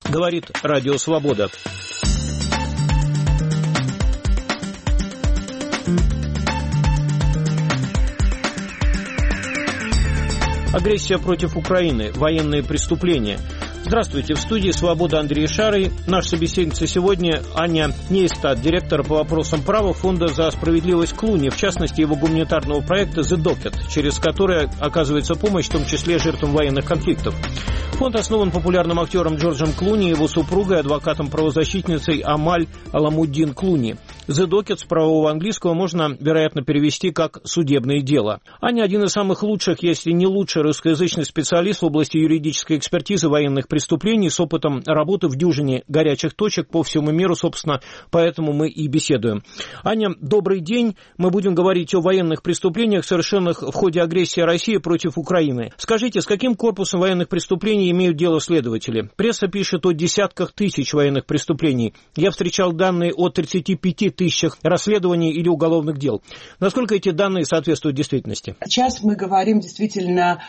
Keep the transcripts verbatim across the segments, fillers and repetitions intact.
говорит Радио Свобода. Агрессия против Украины, военные преступления. Здравствуйте, в студии «Свобода» Андрей Шарый. Наш собеседница сегодня Аня Нейстат, директор по вопросам права Фонда за справедливость Клуни, в частности его гуманитарного проекта «The Docket», через который оказывается помощь, в том числе жертвам военных конфликтов. Фонд основан популярным актером Джорджем Клуни и его супругой, адвокатом-правозащитницей Амаль Аламуддин Клуни. «The Docket» с правового английского можно, вероятно, перевести как «судебное дело». Аня один из самых лучших, если не лучший русскоязычный специалист в области юридической экспертизы военных преступлений с опытом работы в дюжине горячих точек по всему миру, собственно, поэтому мы и беседуем. Аня, добрый день. Мы будем говорить о военных преступлениях, совершенных в ходе агрессии России против Украины. Скажите, с каким корпусом военных преступлений имеют дело следователи? Пресса пишет о десятках тысяч военных преступлений. Я встречал данные о тридцати пяти тысячах расследований или уголовных дел. Насколько эти данные соответствуют действительности? Сейчас мы говорим действительно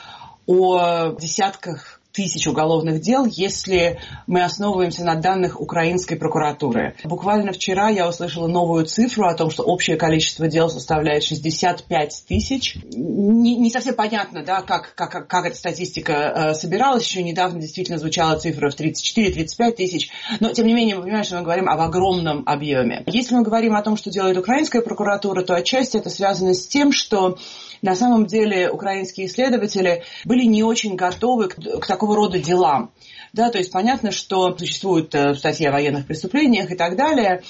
о десятках тысяч уголовных дел, если мы основываемся на данных украинской прокуратуры. Буквально вчера я услышала новую цифру о том, что общее количество дел составляет шестьдесят пять тысяч. Не, не совсем понятно, да, как, как, как эта статистика э, собиралась. Еще недавно действительно звучала цифра в тридцать четыре - тридцать пять тысяч. Но, тем не менее, мы понимаем, что мы говорим об огромном объеме. Если мы говорим о том, что делает украинская прокуратура, то отчасти это связано с тем, что на самом деле украинские следователи были не очень готовы к, к такого рода делам. Да, то есть понятно, что существует статья о военных преступлениях и так далее,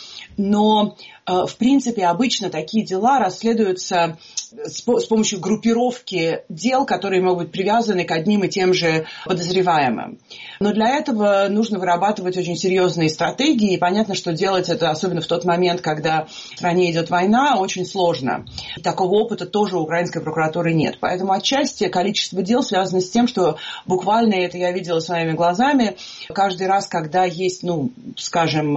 но в принципе обычно такие дела расследуются с помощью группировки дел, которые могут быть привязаны к одним и тем же подозреваемым. Но для этого нужно вырабатывать очень серьезные стратегии, и понятно, что делать это, особенно в тот момент, когда в стране идет война, очень сложно. Такого опыта тоже у украинской прокуратуры нет. Поэтому отчасти количество дел связано с тем, что буквально это я видела своими глазами, каждый раз, когда есть, ну, скажем,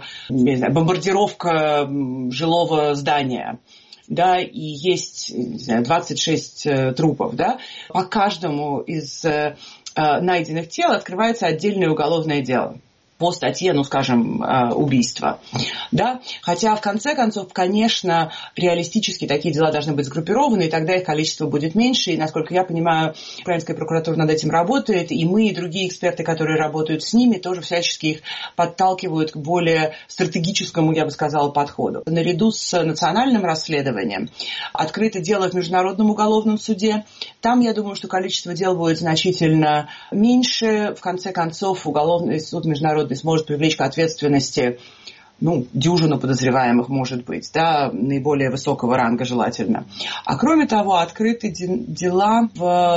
не знаю, бомбардировка жилого здания, да, и есть, не знаю, двадцать шесть э, трупов, да, по каждому из э, найденных тел открывается отдельное уголовное дело по статье, ну, скажем, убийства. Да? Хотя, в конце концов, конечно, реалистически такие дела должны быть сгруппированы, и тогда их количество будет меньше. И, насколько я понимаю, украинская прокуратура над этим работает, и мы, и другие эксперты, которые работают с ними, тоже всячески их подталкивают к более стратегическому, я бы сказала, подходу. Наряду с национальным расследованием открыто дело в Международном уголовном суде. Там, я думаю, что количество дел будет значительно меньше. В конце концов, уголовный суд международный сможет привлечь к ответственности, ну, дюжину подозреваемых, может быть, да, наиболее высокого ранга желательно. А кроме того, открыты дела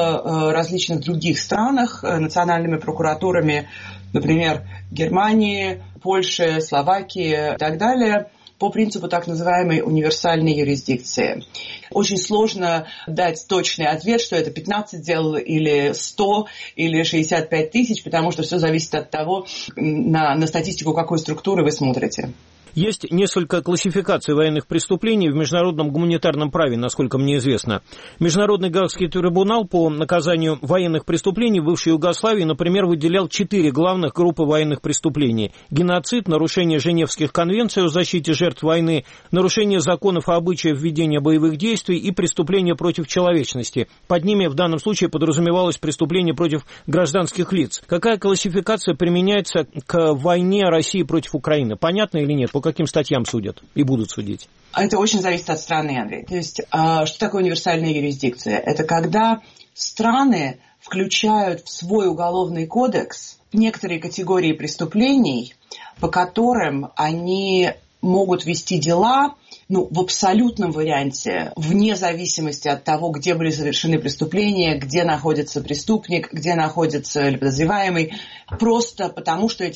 в различных других странах национальными прокуратурами, например, Германии, Польши, Словакии и так далее, по принципу так называемой универсальной юрисдикции. Очень сложно дать точный ответ, что это пятнадцать дел или сто или шестьдесят пять тысяч, потому что все зависит от того, на, на статистику какой структуры вы смотрите. Есть несколько классификаций военных преступлений в международном гуманитарном праве, насколько мне известно. Международный Гаагский трибунал по наказанию военных преступлений в бывшей Югославии, например, выделял четыре главных группы военных преступлений. Геноцид, нарушение Женевских конвенций о защите жертв войны, нарушение законов и обычаев ведения боевых действий и преступления против человечности. Под ними в данном случае подразумевалось преступление против гражданских лиц. Какая классификация применяется к войне России против Украины? Понятно или нет? По каким статьям судят и будут судить? Это очень зависит от страны, Андрей. То есть, что такое универсальная юрисдикция? Это когда страны включают в свой уголовный кодекс некоторые категории преступлений, по которым они могут вести дела, ну, в абсолютном варианте, вне зависимости от того, где были совершены преступления, где находится преступник, где находится или подозреваемый, просто потому что эти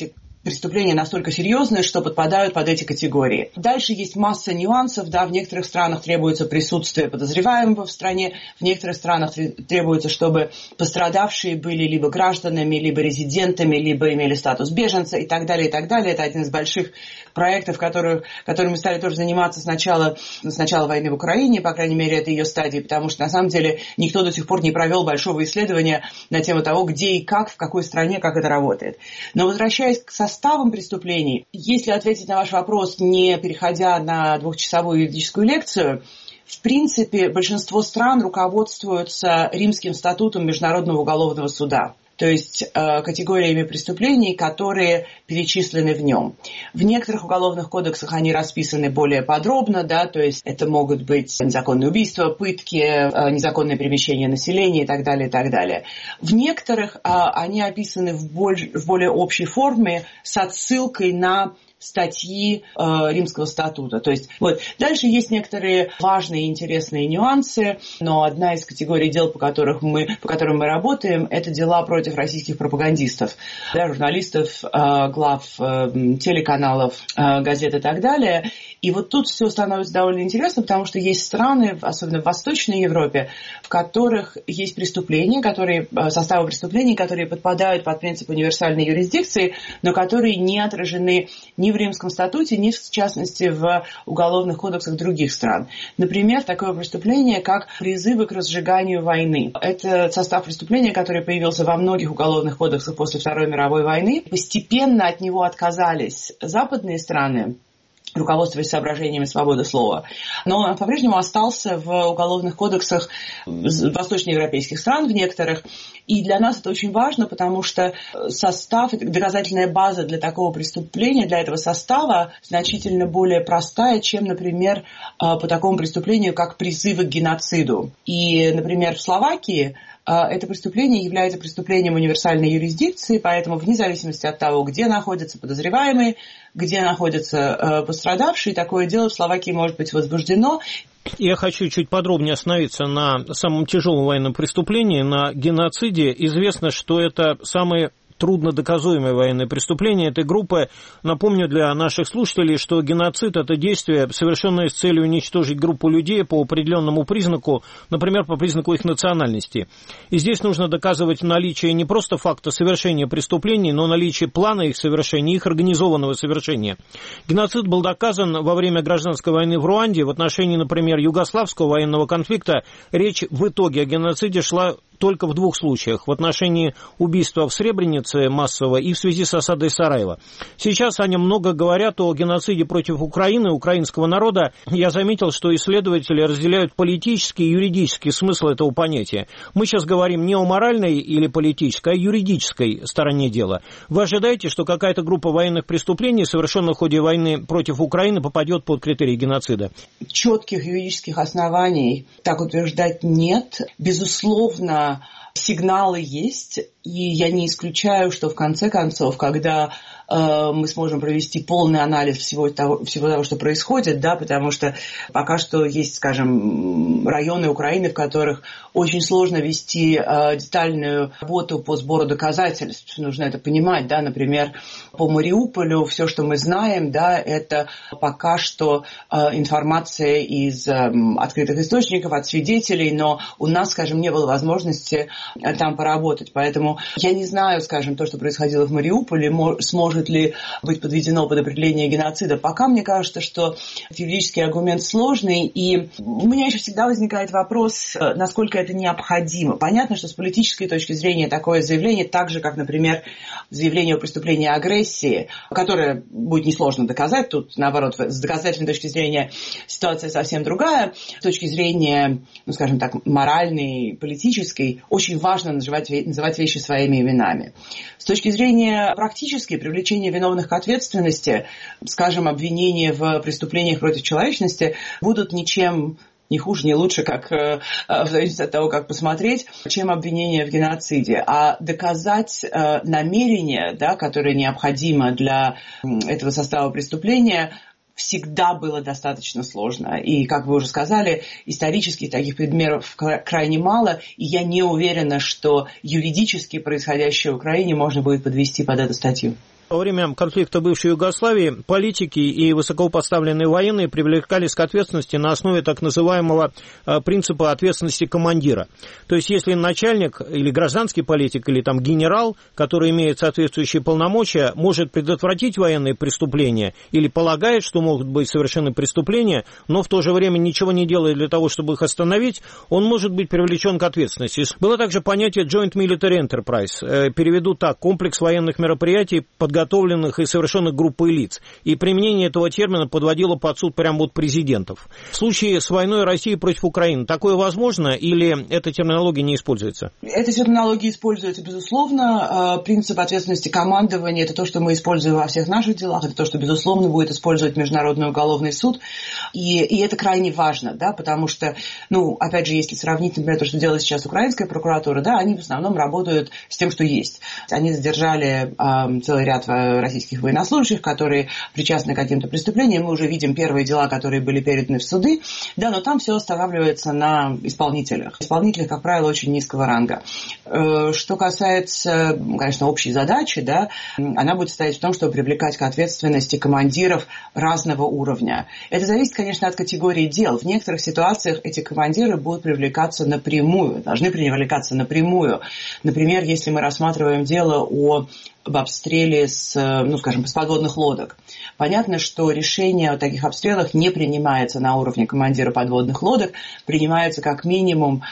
преступления настолько серьезные, что подпадают под эти категории. Дальше есть масса нюансов, да, в некоторых странах требуется присутствие подозреваемого в стране, в некоторых странах требуется, чтобы пострадавшие были либо гражданами, либо резидентами, либо имели статус беженца и так далее, и так далее. Это один из больших проектов, которые, которыми мы стали тоже заниматься с начала, с начала войны в Украине, по крайней мере, это ее стадия, потому что, на самом деле, никто до сих пор не провел большого исследования на тему того, где и как, в какой стране, как это работает. Но возвращаясь к составам преступлений, если ответить на ваш вопрос, не переходя на двухчасовую юридическую лекцию, в принципе, большинство стран руководствуются Римским статутом Международного уголовного суда, то есть э, категориями преступлений, которые перечислены в нем. В некоторых уголовных кодексах они расписаны более подробно, да, то есть это могут быть незаконные убийства, пытки, э, незаконное перемещение населения и так далее, и так далее. В некоторых э, они описаны в, боль, в более общей форме с отсылкой на статьи э, Римского статута. То есть, вот. Дальше есть некоторые важные и интересные нюансы, но одна из категорий дел, по, которых мы, по которым мы работаем, это дела против российских пропагандистов, да, журналистов, э, глав э, телеканалов, э, газет и так далее. И вот тут все становится довольно интересно, потому что есть страны, особенно в Восточной Европе, в которых есть преступления, которые, составы преступлений, которые подпадают под принцип универсальной юрисдикции, но которые не отражены ни в Римском статуте, ни, в частности, в уголовных кодексах других стран. Например, такое преступление, как призывы к разжиганию войны. Это состав преступления, который появился во многих уголовных кодексах после Второй мировой войны. Постепенно от него отказались западные страны, руководствуясь соображениями свободы слова. Но он по-прежнему остался в уголовных кодексах восточноевропейских стран, в некоторых. И для нас это очень важно, потому что состав, доказательная база для такого преступления, для этого состава значительно более простая, чем, например, по такому преступлению, как призывы к геноциду. И, например, в Словакии это преступление является преступлением универсальной юрисдикции, поэтому вне зависимости от того, где находятся подозреваемые, где находятся пострадавшие, такое дело в Словакии может быть возбуждено. Я хочу чуть подробнее остановиться на самом тяжелом военном преступлении, на геноциде. Известно, что это самые трудно доказуемое военное преступление этой группы. Напомню для наших слушателей, что геноцид – это действие, совершенное с целью уничтожить группу людей по определенному признаку, например, по признаку их национальности. И здесь нужно доказывать наличие не просто факта совершения преступлений, но наличие плана их совершения, их организованного совершения. Геноцид был доказан во время гражданской войны в Руанде. В отношении, например, югославского военного конфликта речь в итоге о геноциде шла только в двух случаях. В отношении убийства в Сребренице массового и в связи с осадой Сараева. Сейчас они много говорят о геноциде против Украины, украинского народа. Я заметил, что исследователи разделяют политический и юридический смысл этого понятия. Мы сейчас говорим не о моральной или политической, а о юридической стороне дела. Вы ожидаете, что какая-то группа военных преступлений, совершенных в ходе войны против Украины, попадет под критерии геноцида? Четких юридических оснований так утверждать нет. Безусловно, сигналы есть, и я не исключаю, что в конце концов, когда э, мы сможем провести полный анализ всего того, всего того, что происходит, да, потому что пока что есть, скажем, районы Украины, в которых очень сложно вести э, детальную работу по сбору доказательств. Нужно это понимать, да, например, по Мариуполю все, что мы знаем, да, это пока что э, информация из э, открытых источников, от свидетелей, но у нас, скажем, не было возможности там поработать. Поэтому я не знаю, скажем, то, что происходило в Мариуполе, сможет ли быть подведено под определение геноцида. Пока мне кажется, что юридический аргумент сложный, и у меня еще всегда возникает вопрос, насколько это необходимо. Понятно, что с политической точки зрения такое заявление, так же, как, например, заявление о преступлении агрессии, которое будет несложно доказать, тут, наоборот, с доказательной точки зрения ситуация совсем другая. С точки зрения, ну, скажем так, моральной, политической, очень важно называть, называть вещи своими именами. С точки зрения практической, привлечения виновных к ответственности, скажем, обвинения в преступлениях против человечности будут ничем не хуже, не лучше, как в зависимости от того, как посмотреть, чем обвинение в геноциде. А доказать намерение, да, которое необходимо для этого состава преступления, всегда было достаточно сложно. И, как вы уже сказали, исторически таких примеров крайне мало, и я не уверена, что юридически происходящее в Украине можно будет подвести под эту статью. Во время конфликта бывшей Югославии политики и высокопоставленные военные привлекались к ответственности на основе так называемого принципа ответственности командира. То есть, если начальник или гражданский политик, или там генерал, который имеет соответствующие полномочия, может предотвратить военные преступления или полагает, что могут быть совершены преступления, но в то же время ничего не делает для того, чтобы их остановить, он может быть привлечен к ответственности. Было также понятие Joint Military Enterprise. Переведу так: комплекс военных мероприятий, подготовленных и совершенных группой лиц. И применение этого термина подводило под суд прямо вот президентов. В случае с войной России против Украины такое возможно или эта терминология не используется? Эта терминология используется, безусловно. Принцип ответственности командования – это то, что мы используем во всех наших делах, это то, что, безусловно, будет использовать Международный уголовный суд. И, и это крайне важно, да, потому что, ну, опять же, если сравнить, например, то, что делает сейчас украинская прокуратура, да, они в основном работают с тем, что есть. Они задержали э, целый ряд российских военнослужащих, которые причастны к каким-то преступлениям. Мы уже видим первые дела, которые были переданы в суды, да, но там все останавливается на исполнителях. Исполнителях, как правило, очень низкого ранга. Э, что касается, конечно, общей задачи, да, она будет состоять в том, чтобы привлекать к ответственности командиров разного уровня. Это зависит, конечно, от категории дел. В некоторых ситуациях эти командиры будут привлекаться напрямую, должны привлекаться напрямую. Например, если мы рассматриваем дело о об обстреле с, ну, скажем, с подводных лодок. Понятно, что решение о таких обстрелах не принимается на уровне командира подводных лодок, принимается как минимум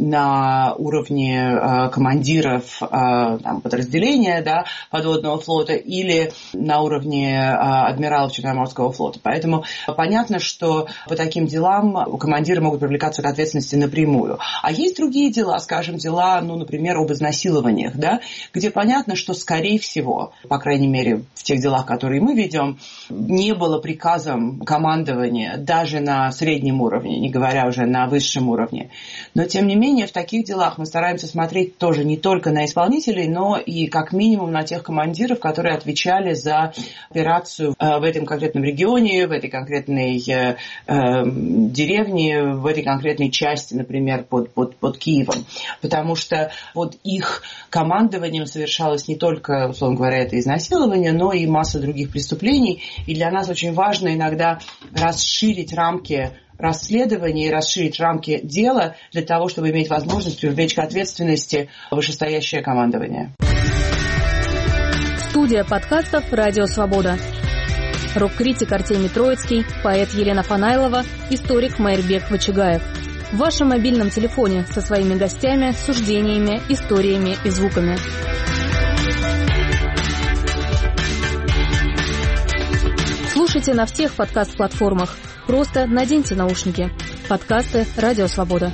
на уровне э, командиров э, там, подразделения, да, подводного флота или на уровне э, адмиралов Черноморского флота. Поэтому понятно, что по таким делам командиры могут привлекаться к ответственности напрямую. А есть другие дела, скажем, дела, ну, например, об изнасилованиях, да, где понятно, что скорее всего, по крайней мере, в тех делах, которые мы ведем, не было приказом командования даже на среднем уровне, не говоря уже на высшем уровне. Но, тем не менее, в таких делах мы стараемся смотреть тоже не только на исполнителей, но и как минимум на тех командиров, которые отвечали за операцию в этом конкретном регионе, в этой конкретной э, э, деревне, в этой конкретной части, например, под, под, под Киевом. Потому что под их командованием совершалось не только, условно говоря, это изнасилование, но и масса других преступлений. И для нас очень важно иногда расширить рамки расследования и расширить рамки дела для того, чтобы иметь возможность привлечь к ответственности вышестоящее командование. Студия подкастов «Радио Свобода». Рок-критик Артемий Троицкий, поэт Елена Фанайлова, историк Майрбек Вачигаев. В вашем мобильном телефоне со своими гостями, суждениями, историями и звуками. Слушайте на всех подкаст-платформах. Просто наденьте наушники. Подкасты «Радио Свобода».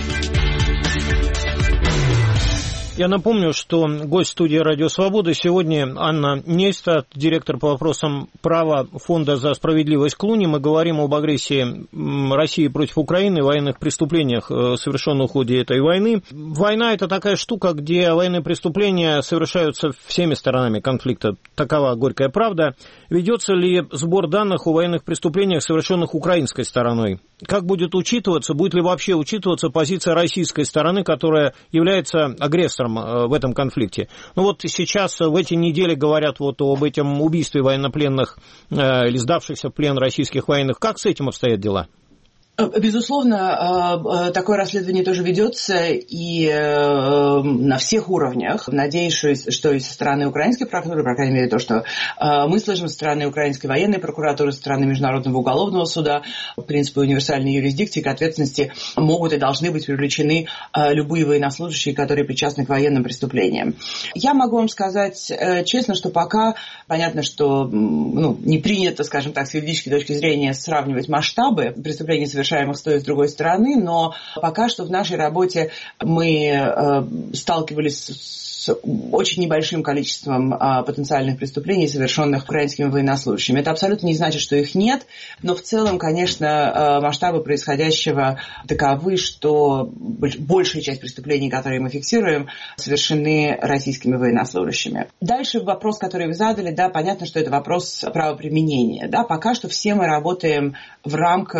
Я напомню, что гость студии «Радио Свобода» сегодня Анна Нейстат, директор по вопросам права Фонда за справедливость Клуни. Мы говорим об агрессии России против Украины, военных преступлениях, совершенных в ходе этой войны. Война – это такая штука, где военные преступления совершаются всеми сторонами конфликта. Такова горькая правда. Ведется ли сбор данных о военных преступлениях, совершенных украинской стороной? Как будет учитываться, будет ли вообще учитываться позиция российской стороны, которая является агрессором в этом конфликте? Ну вот сейчас в эти недели говорят вот об этом убийстве военнопленных э, или сдавшихся в плен российских военных. Как с этим обстоят дела? Безусловно, такое расследование тоже ведется и на всех уровнях. Надеюсь, что и со стороны украинской прокуратуры, по крайней мере, то, что мы слышим со стороны украинской военной прокуратуры, со стороны Международного уголовного суда, в принципе, универсальной юрисдикции, к ответственности могут и должны быть привлечены любые военнослужащие, которые причастны к военным преступлениям. Я могу вам сказать честно, что пока понятно, что ну, не принято, скажем так, с юридической точки зрения сравнивать масштабы преступлений, совершенных с той и с другой стороны, но пока что в нашей работе мы э, сталкивались с очень небольшим количеством э, потенциальных преступлений, совершенных украинскими военнослужащими. Это абсолютно не значит, что их нет, но в целом, конечно, э, масштабы происходящего таковы, что большая часть преступлений, которые мы фиксируем, совершены российскими военнослужащими. Дальше вопрос, который вы задали, да, понятно, что это вопрос правоприменения. Да, пока что все мы работаем в рамках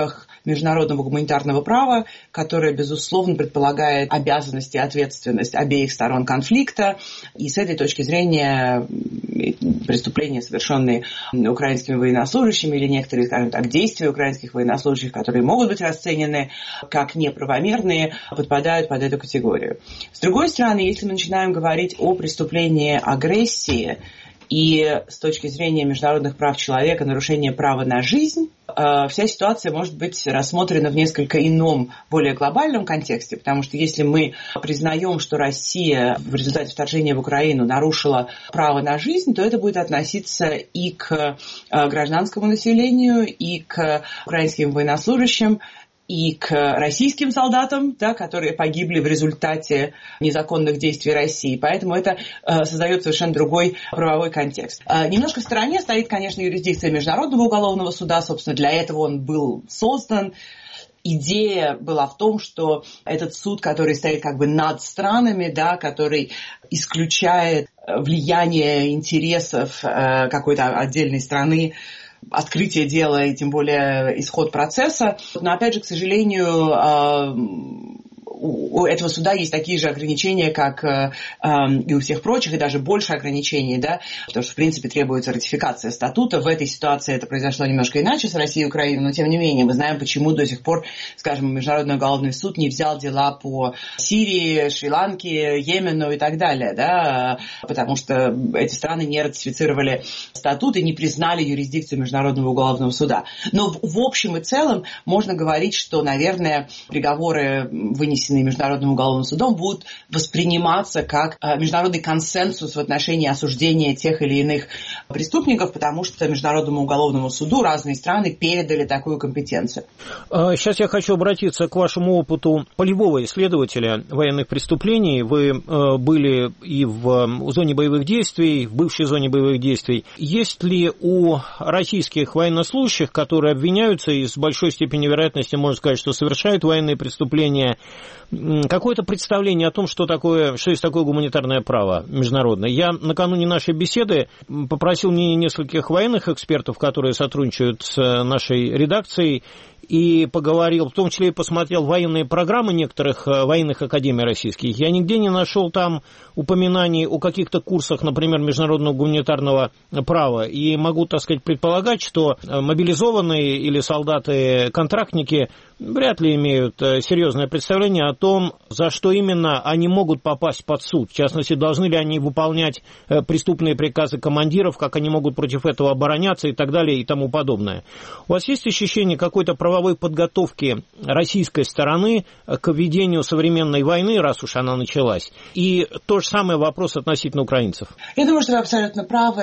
международного гуманитарного права, которое, безусловно, предполагает обязанность и ответственность обеих сторон конфликта. И с этой точки зрения преступления, совершенные украинскими военнослужащими, или некоторые, скажем так, действия украинских военнослужащих, которые могут быть расценены как неправомерные, подпадают под эту категорию. С другой стороны, если мы начинаем говорить о преступлении агрессии и с точки зрения международных прав человека, нарушения права на жизнь, вся ситуация может быть рассмотрена в несколько ином, более глобальном контексте, потому что если мы признаем, что Россия в результате вторжения в Украину нарушила право на жизнь, то это будет относиться и к гражданскому населению, и к украинским военнослужащим, и к российским солдатам, да, которые погибли в результате незаконных действий России. Поэтому это э, создает совершенно другой правовой контекст. Э, немножко в стороне стоит, конечно, юрисдикция Международного уголовного суда. Собственно, для этого он был создан. Идея была в том, что этот суд, который стоит как бы над странами, да, который исключает влияние интересов э, какой-то отдельной страны, открытие дела и тем более исход процесса. Но опять же, к сожалению, у этого суда есть такие же ограничения, как э, и у всех прочих, и даже больше ограничений, да, потому что, в принципе, требуется ратификация статута. В этой ситуации это произошло немножко иначе с Россией и Украиной, но, тем не менее, мы знаем, почему до сих пор, скажем, Международный уголовный суд не взял дела по Сирии, Шри-Ланке, Йемену и так далее, да, потому что эти страны не ратифицировали статут и не признали юрисдикцию Международного уголовного суда. Но в, в общем и целом можно говорить, что, наверное, приговоры, вынесенные Международным уголовным судом, будут восприниматься как международный консенсус в отношении осуждения тех или иных преступников, потому что Международному уголовному суду разные страны передали такую компетенцию. Сейчас я хочу обратиться к вашему опыту полевого исследователя военных преступлений. Вы были и в зоне боевых действий, в бывшей зоне боевых действий. Есть ли у российских военнослужащих, которые обвиняются и с большой степенью вероятности можно сказать, что совершают военные преступления, какое-то представление о том, что такое, что есть такое гуманитарное право международное? Я накануне нашей беседы попросил мнение нескольких военных экспертов, которые сотрудничают с нашей редакцией, и поговорил, в том числе и посмотрел военные программы некоторых военных академий российских. Я нигде не нашел там упоминаний о каких-то курсах, например, международного гуманитарного права. И могу, так сказать, предполагать, что мобилизованные или солдаты-контрактники вряд ли имеют серьезное представление о том, за что именно они могут попасть под суд. В частности, должны ли они выполнять преступные приказы командиров, как они могут против этого обороняться и так далее и тому подобное. У вас есть ощущение какой-то правовой подготовки российской стороны к ведению современной войны, раз уж она началась? И то же самое вопрос относительно украинцев. Я думаю, что вы абсолютно правы.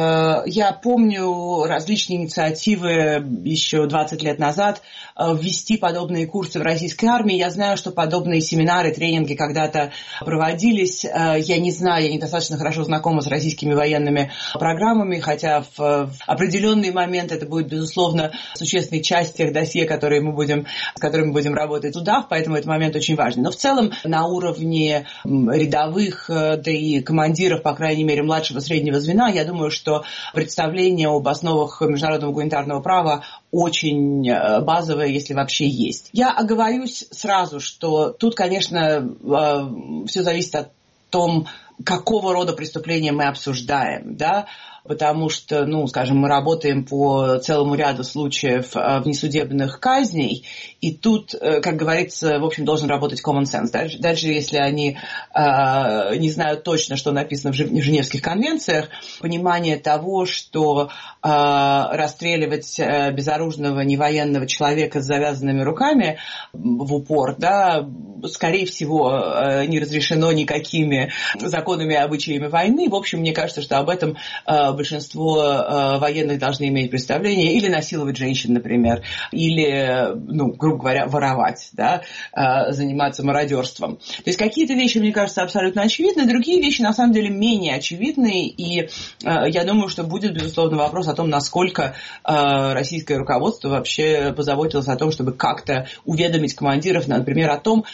Я помню различные инициативы еще двадцать лет назад ввести подобные курсы в российской армии. Я знаю, что подобные семинары, тренинги когда-то проводились. Я не знаю, я недостаточно хорошо знакома с российскими военными программами, хотя в определенный момент это будет, безусловно, существенной частью тех досье, которые мы будем, с которыми мы будем работать в судах, поэтому этот момент очень важный. Но в целом на уровне рядовых, да и командиров, по крайней мере, младшего среднего звена, я думаю, что представление об основах международного гуманитарного права очень базовое, если вообще есть. Я оговорюсь сразу, что тут, конечно, все зависит от том, какого рода преступления мы обсуждаем, да, потому что, ну, скажем, мы работаем по целому ряду случаев внесудебных казней, и тут, как говорится, в общем, должен работать common sense. Дальше, дальше если они э, не знают точно, что написано в Женевских конвенциях, понимание того, что э, расстреливать безоружного невоенного человека с завязанными руками в упор, да, скорее всего, не разрешено никакими законами и обычаями войны. В общем, мне кажется, что об этом э, большинство э, военных должны иметь представление, или насиловать женщин, например, или, ну, грубо говоря, воровать, да, э, заниматься мародерством. То есть какие-то вещи, мне кажется, абсолютно очевидны, другие вещи, на самом деле, менее очевидны, и э, я думаю, что будет, безусловно, вопрос о том, насколько э, российское руководство вообще позаботилось о том, чтобы как-то уведомить командиров, например, о том,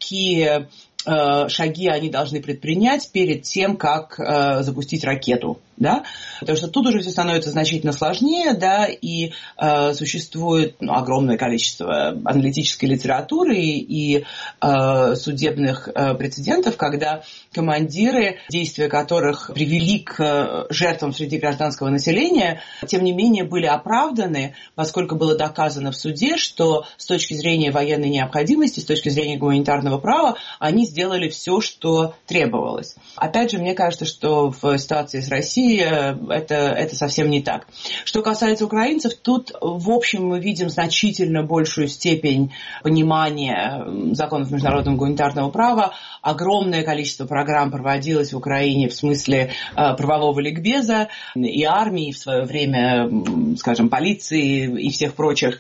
какие шаги они должны предпринять перед тем, как э, запустить ракету. Да? Потому что тут уже все становится значительно сложнее, да, и э, существует ну, огромное количество аналитической литературы и, и э, судебных э, прецедентов, когда командиры, действия которых привели к жертвам среди гражданского населения, тем не менее были оправданы, поскольку было доказано в суде, что с точки зрения военной необходимости, с точки зрения гуманитарного права, они сделали все, что требовалось. Опять же, мне кажется, что в ситуации с Россией это, это совсем не так. Что касается украинцев, тут, в общем, мы видим значительно большую степень понимания законов международного гуманитарного права. Огромное количество программ проводилось в Украине в смысле правового ликбеза и армии, в свое время, скажем, полиции и всех прочих,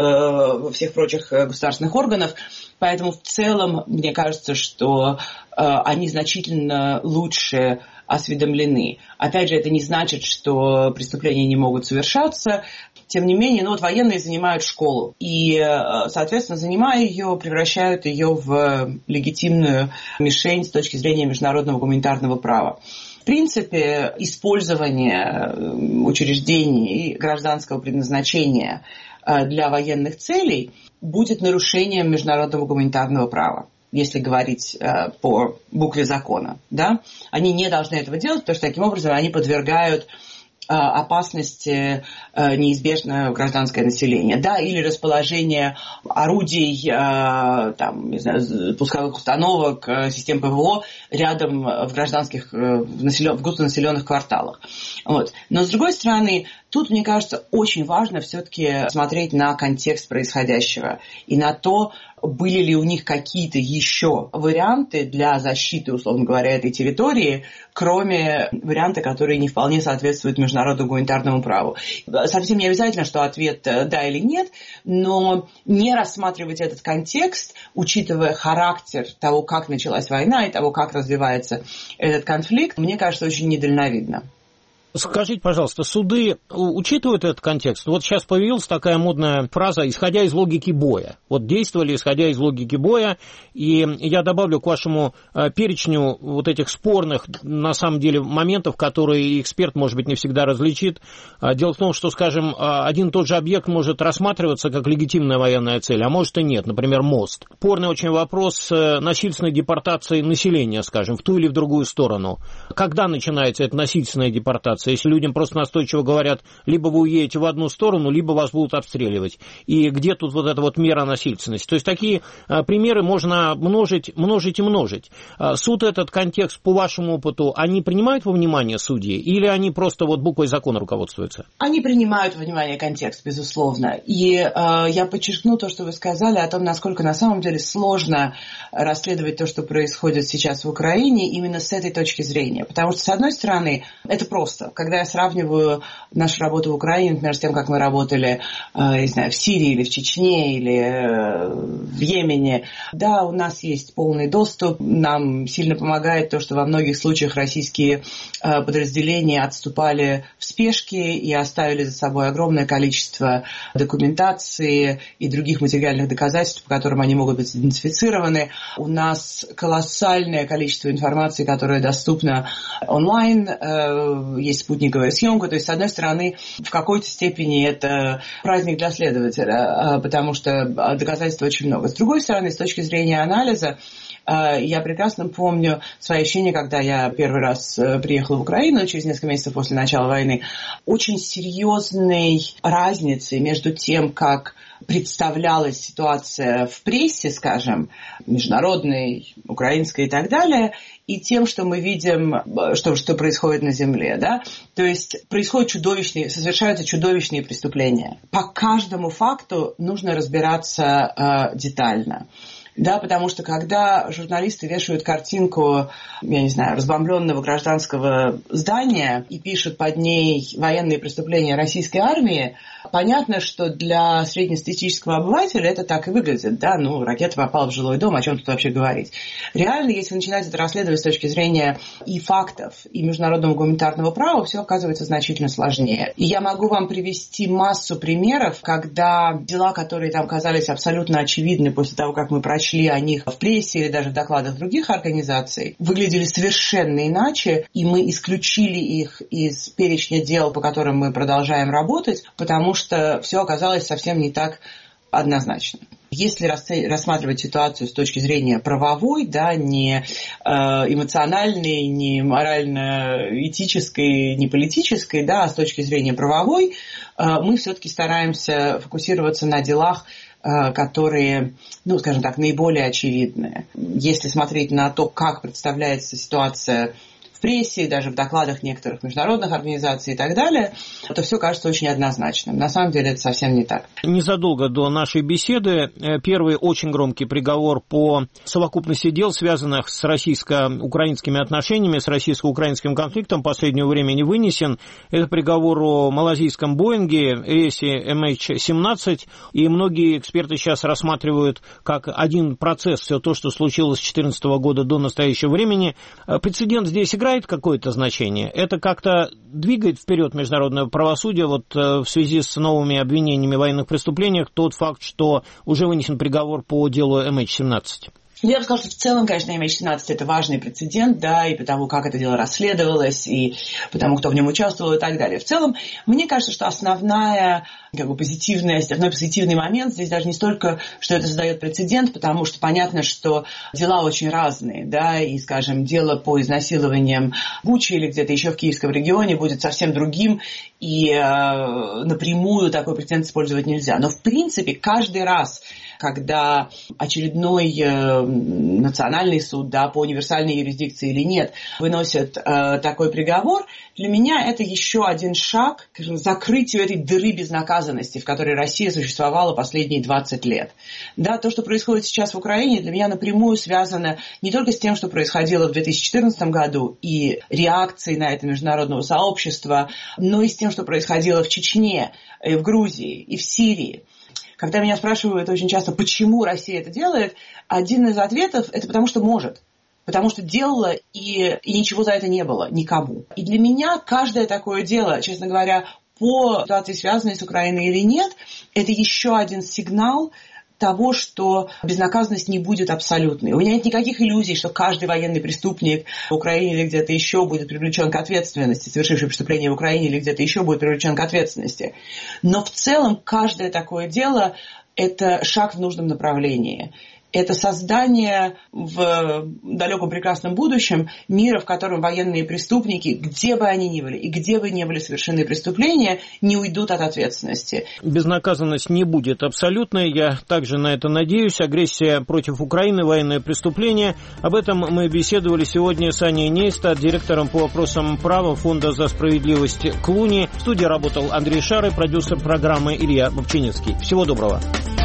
всех прочих государственных органов. Поэтому в целом, мне кажется, что они значительно лучше осведомлены. Опять же, это не значит, что преступления не могут совершаться. Тем не менее, ну вот военные занимают школу. И, соответственно, занимая ее, превращают ее в легитимную мишень с точки зрения международного гуманитарного права. В принципе, использование учреждений гражданского предназначения для военных целей будет нарушением международного гуманитарного права, если говорить э, по букве закона. Да? Они не должны этого делать, потому что таким образом они подвергают э, опасности э, неизбежно гражданское население. Да? Или расположение орудий, э, там, не знаю, пусковых установок, э, систем ПВО рядом в гражданских, э, в, населен... в густонаселенных кварталах. Вот. Но, с другой стороны, тут, мне кажется, очень важно все-таки смотреть на контекст происходящего и на то, были ли у них какие-то еще варианты для защиты, условно говоря, этой территории, кроме варианта, который не вполне соответствует международному гуманитарному праву. Совсем не обязательно, что ответ да или нет, но не рассматривать этот контекст, учитывая характер того, как началась война и того, как развивается этот конфликт, мне кажется, очень недальновидно. Скажите, пожалуйста, суды учитывают этот контекст? Вот сейчас появилась такая модная фраза «исходя из логики боя». Вот действовали исходя из логики боя, и я добавлю к вашему перечню вот этих спорных, на самом деле, моментов, которые эксперт, может быть, не всегда различит. Дело в том, что, скажем, один и тот же объект может рассматриваться как легитимная военная цель, а может и нет, например, мост. Спорный очень вопрос насильственной депортации населения, скажем, в ту или в другую сторону. Когда начинается эта насильственная депортация? Если людям просто настойчиво говорят, либо вы уедете в одну сторону, либо вас будут обстреливать. И где тут вот эта вот мера насильственности? То есть такие а, примеры можно множить, множить и множить. А, суд этот контекст, по вашему опыту, они принимают во внимание судьи? Или они просто вот буквой закона руководствуются? Они принимают во внимание контекст, безусловно. И а, я подчеркну то, что вы сказали о том, насколько на самом деле сложно расследовать то, что происходит сейчас в Украине, именно с этой точки зрения. Потому что, с одной стороны, это просто. Когда я сравниваю нашу работу в Украине, например, с тем, как мы работали, не знаю, в Сирии или в Чечне или в Йемене, да, у нас есть полный доступ. Нам сильно помогает то, что во многих случаях российские подразделения отступали в спешке и оставили за собой огромное количество документации и других материальных доказательств, по которым они могут быть идентифицированы. У нас колоссальное количество информации, которая доступна онлайн, есть спутниковая съемка, то есть, с одной стороны, в какой-то степени это праздник для следователя, потому что доказательств очень много. С другой стороны, с точки зрения анализа, я прекрасно помню свои ощущения, когда я первый раз приехала в Украину, через несколько месяцев после начала войны, очень серьезной разницы между тем, как представлялась ситуация в прессе, скажем, международной, украинской и так далее, и тем, что мы видим, что, что происходит на земле. Да? То есть происходят чудовищные, совершаются чудовищные преступления. По каждому факту нужно разбираться э, детально. Да, потому что когда журналисты вешают картинку, я не знаю, разбомбленного гражданского здания и пишут под ней военные преступления российской армии, понятно, что для среднестатистического обывателя это так и выглядит. Да? Ну, ракета попала в жилой дом, о чем тут вообще говорить? Реально, если начинать это расследовать с точки зрения и фактов, и международного гуманитарного права, все оказывается значительно сложнее. И я могу вам привести массу примеров, когда дела, которые там казались абсолютно очевидны после того, как мы прочли шли о них в прессе или даже в докладах других организаций, выглядели совершенно иначе, и мы исключили их из перечня дел, по которым мы продолжаем работать, потому что все оказалось совсем не так однозначно. Если рассматривать ситуацию с точки зрения правовой, да, не эмоциональной, не морально-этической, не политической, да, а с точки зрения правовой, мы все-таки стараемся фокусироваться на делах, которые, ну, скажем так, наиболее очевидные. Если смотреть на то, как представляется ситуация в прессе, даже в докладах некоторых международных организаций и так далее, то все кажется очень однозначным. На самом деле это совсем не так. Незадолго до нашей беседы первый очень громкий приговор по совокупности дел, связанных с российско-украинскими отношениями, с российско-украинским конфликтом, в последнее время не вынесен. Это приговор о малазийском Боинге, рейсе эм эйч семнадцать, и многие эксперты сейчас рассматривают как один процесс все то, что случилось с две тысячи четырнадцатого года до настоящего времени. Прецедент здесь играет какое-то значение? Это как-то двигает вперед международное правосудие вот в связи с новыми обвинениями в военных преступлениях тот факт, что уже вынесен приговор по делу эм эйч семнадцать? Я бы сказала, что в целом, конечно, эм эйч семнадцать это важный прецедент, да, и потому, как это дело расследовалось, и потому, кто в нем участвовал и так далее. В целом, мне кажется, что основная, как бы, позитивная, основной позитивный момент здесь даже не столько, что это создает прецедент, потому что понятно, что дела очень разные, да, и, скажем, дело по изнасилованиям в Буче или где-то еще в Киевском регионе будет совсем другим, и э, напрямую такой прецедент использовать нельзя. Но, в принципе, каждый раз, когда очередной э, национальный суд, да, по универсальной юрисдикции или нет, выносит э, такой приговор, для меня это еще один шаг к закрытию этой дыры безнаказанности, в которой Россия существовала последние двадцать лет. Да, то, что происходит сейчас в Украине, для меня напрямую связано не только с тем, что происходило в две тысячи четырнадцатом году и реакцией на это международного сообщества, но и с тем, что происходило в Чечне, и в Грузии, и в Сирии. Когда меня спрашивают очень часто, почему Россия это делает, один из ответов – это потому что может. Потому что делала, и, и ничего за это не было никому. И для меня каждое такое дело, честно говоря, по ситуации, связанной с Украиной или нет, это еще один сигнал того, что безнаказанность не будет абсолютной. У меня нет никаких иллюзий, что каждый военный преступник в Украине или где-то еще будет привлечен к ответственности, совершивший преступление в Украине или где-то еще будет привлечен к ответственности. Но в целом каждое такое дело – это шаг в нужном направлении. Это создание в далеком прекрасном будущем мира, в котором военные преступники, где бы они ни были и где бы ни были совершены преступления, не уйдут от ответственности. Безнаказанность не будет абсолютной, я также на это надеюсь. Агрессия против Украины, военное преступление. Об этом мы беседовали сегодня с Аней Нейстат, директором по вопросам права Фонда за справедливость Клуни. В студии работал Андрей Шарый, продюсер программы Илья Бобчинецкий. Всего доброго.